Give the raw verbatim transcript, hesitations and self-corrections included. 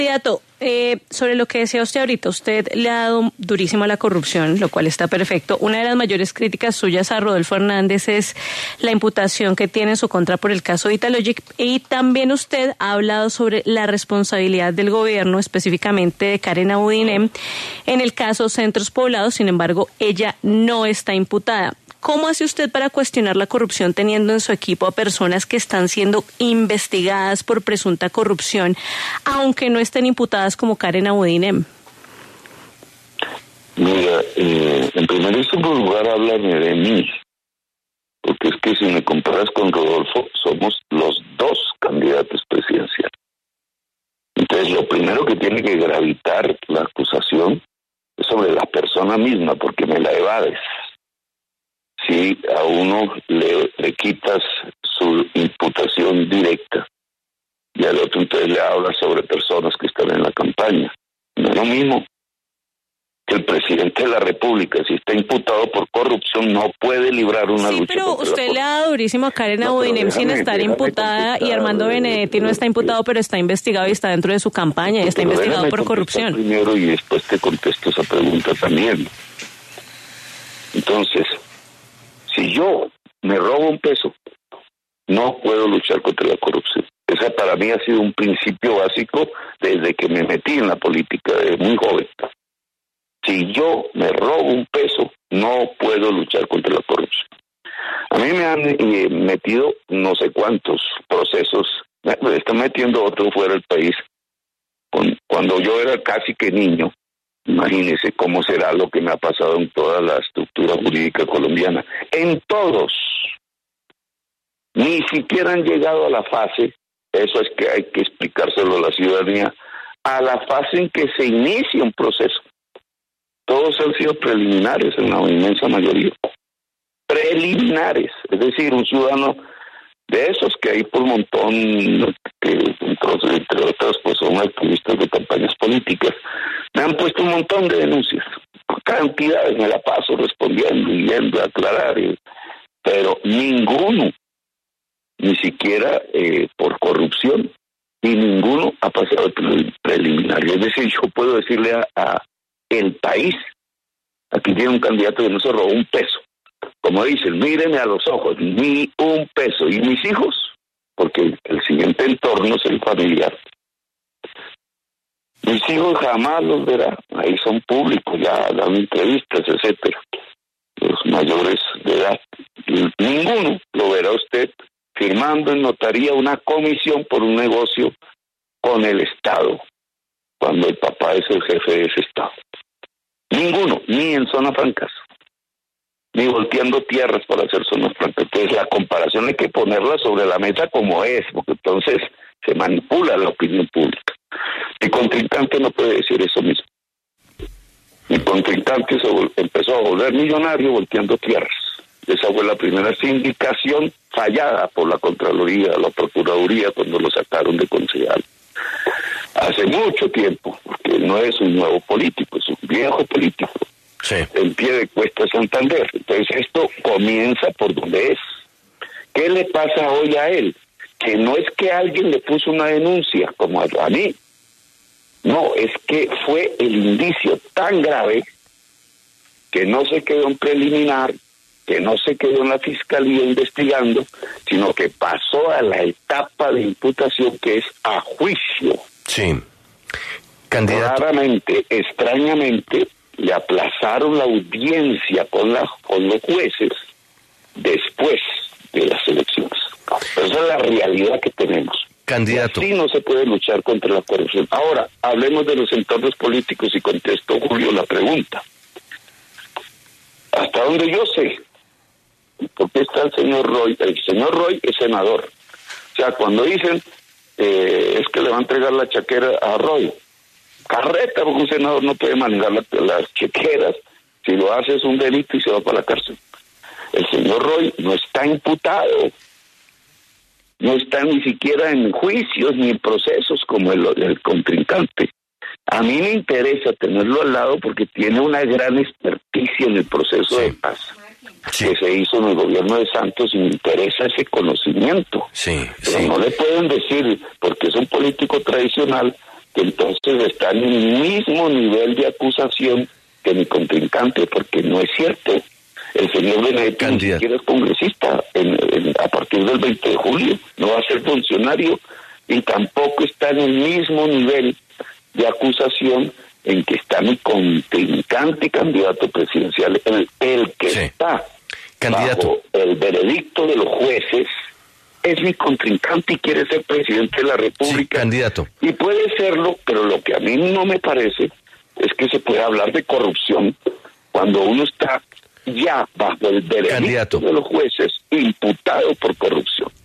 Candidato, eh, sobre lo que decía usted ahorita, usted le ha dado durísimo a la corrupción, lo cual está perfecto. Una de las mayores críticas suyas a Rodolfo Hernández es la imputación que tiene en su contra por el caso de Italogic, y también usted ha hablado sobre la responsabilidad del gobierno, específicamente de Karen Abudinem, en el caso Centros Poblados. Sin embargo, ella no está imputada. ¿Cómo hace usted para cuestionar la corrupción teniendo en su equipo a personas que están siendo investigadas por presunta corrupción, aunque no estén imputadas como Karen Abudinem? Mira, eh, en primer lugar, háblame de mí, porque es que si me comparas con Rodolfo, somos los dos candidatos presidenciales. Entonces, lo primero que tiene que gravitar la acusación es sobre la persona misma, porque me la evades. Si a uno le, le quitas su imputación directa y al otro entonces le hablas sobre personas que están en la campaña, no es lo mismo. Que el presidente de la República, si está imputado por corrupción, no puede librar una sí, lucha. Pero usted le ha dado durísimo a Karen no, Abudinem sin estar imputada, y Armando Benedetti no está imputado, pero está investigado y está dentro de su campaña y está investigado por corrupción. Primero y después te contesto esa pregunta también. Entonces, si yo me robo un peso, no puedo luchar contra la corrupción. Esa para mí ha sido un principio básico desde que me metí en la política, de muy joven. Si yo me robo un peso, no puedo luchar contra la corrupción. A mí me han eh, metido no sé cuántos procesos, me están metiendo otro fuera del país. Con, cuando yo era casi que niño, imagínese cómo será lo que me ha pasado en toda la estructura jurídica colombiana. En todos. Ni siquiera han llegado a la fase, eso es que hay que explicárselo a la ciudadanía, a la fase en que se inicia un proceso. Todos han sido preliminares en la inmensa mayoría. Preliminares. Es decir, un ciudadano de esos que hay por un montón, que entonces, entre otras, pues son activistas de campañas políticas, me han puesto un montón de denuncias, cantidades, me la paso respondiendo y yendo a aclarar, y, pero ninguno, ni siquiera eh, por corrupción, y ninguno ha pasado el preliminario. Es decir, yo puedo decirle a, a el país, aquí tiene un candidato que no se robó un peso. Como dicen, mírenme a los ojos, ni un peso. ¿Y mis hijos? Porque el, el siguiente entorno es el familiar. Mis hijos jamás los verá, ahí son públicos, ya dan entrevistas, etcétera. Los mayores de edad, ninguno lo verá usted firmando en notaría una comisión por un negocio con el Estado, cuando el papá es el jefe de ese Estado. Ninguno, ni en zonas francas, ni volteando tierras para hacer zonas francas. Entonces la comparación hay que ponerla sobre la mesa como es, porque entonces se manipula la opinión pública. Mi contrincante no puede decir eso mismo. Mi contrincante se vol- empezó a volver millonario volteando tierras. Esa fue la primera sindicación fallada por la Contraloría, la Procuraduría, cuando lo sacaron de concejal. Hace mucho tiempo, porque no es un nuevo político, es un viejo político. Sí. En pie de cuesta Santander. Entonces esto comienza por donde es. ¿Qué le pasa hoy a él? Que no es que alguien le puso una denuncia como a, a mí. No, es que fue el indicio tan grave que no se quedó en preliminar, que no se quedó en la fiscalía investigando, sino que pasó a la etapa de imputación, que es a juicio. Sí. Candidato. Claramente, extrañamente, le aplazaron la audiencia con, la, con los jueces después de las elecciones. Esa es la realidad que tenemos. Candidato. Así no se puede luchar contra la corrupción. Ahora, hablemos de los entornos políticos y contestó Julio la pregunta. Hasta donde yo sé, porque está el señor Roy, el señor Roy es senador. O sea, cuando dicen eh, es que le va a entregar la chaquera a Roy, carreta, porque un senador no puede manejar la, las chequeras. Si lo hace es un delito y se va para la cárcel. El señor Roy no está imputado, no está ni siquiera en juicios ni en procesos como el, el contrincante. A mí me interesa tenerlo al lado porque tiene una gran experticia en el proceso sí. de paz sí. que se hizo en el gobierno de Santos, y me interesa ese conocimiento. Sí, Pero sí. no le pueden decir, porque es un político tradicional, que entonces está en el mismo nivel de acusación que mi contrincante, porque no es cierto. El señor Benedetti ni siquiera es congresista en, en, a partir del veinte de julio, no va a ser funcionario, y tampoco está en el mismo nivel de acusación en que está mi contrincante candidato presidencial, el, el que sí. está candidato bajo el veredicto de los jueces, es mi contrincante y quiere ser presidente de la República. Sí, candidato. Y puede serlo, pero lo que a mí no me parece es que se pueda hablar de corrupción cuando uno está ya bajo el veredicto candidato. de los jueces imputado por corrupción.